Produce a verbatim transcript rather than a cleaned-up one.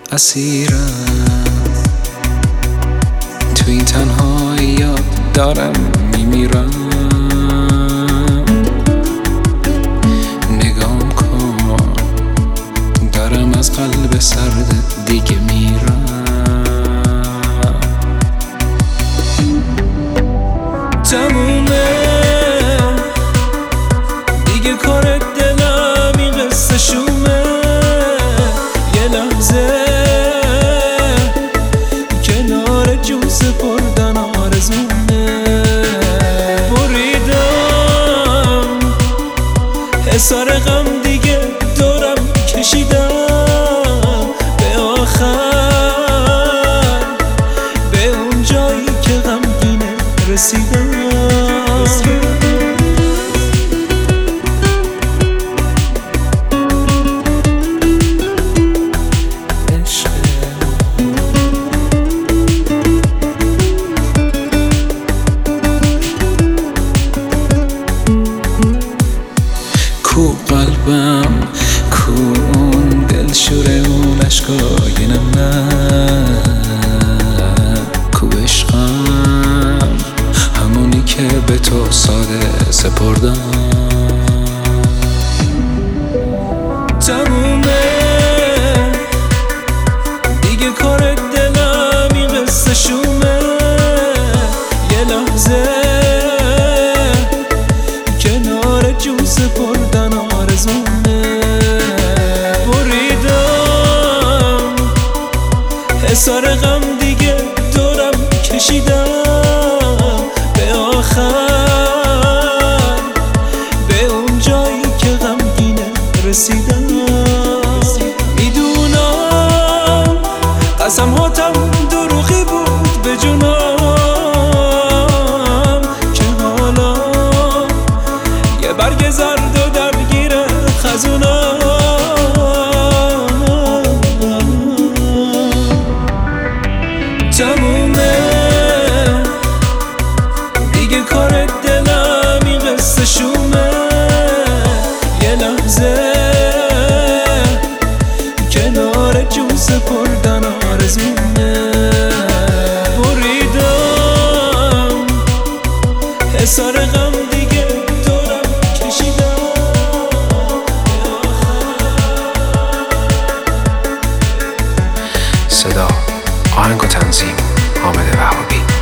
اسیرم تو این تنهاییات دارم میمیرم. نگام کن دارم از قلب سرد دیگه میرم. تمومه دیگه کار دلم این قصه شومه. یه لحظه کنار جون سپردن آرزومه. بریدم حسار غم دیگه دورم کشیدم به آخر، به اون جایی که غمگینه رسیدم. کو قلبم، کو اون دل شوره اون عشقای من، کو عشقم همونی که به تو ساده سپردم. تمومه دیگه کار دلم این قصه شومه. یه لحظه کنار جون سپردن آرزومه. بریدم حسار غم دیگه دورم کشیدم به آخر، به اون جایی که غمگینه رسیدم. میدونم قسم هاتم دروغی بود به جونم که حالا یه برگ زرد و درگیر خزونم. تمومه دیگه کار دلم این قصه شومه. یه لحظه کنار جون سپردن آرزومه. بریدم حسار غم دیگه دورم کشیدم. صدا، آهنگ و تنظیم حامد وهابی.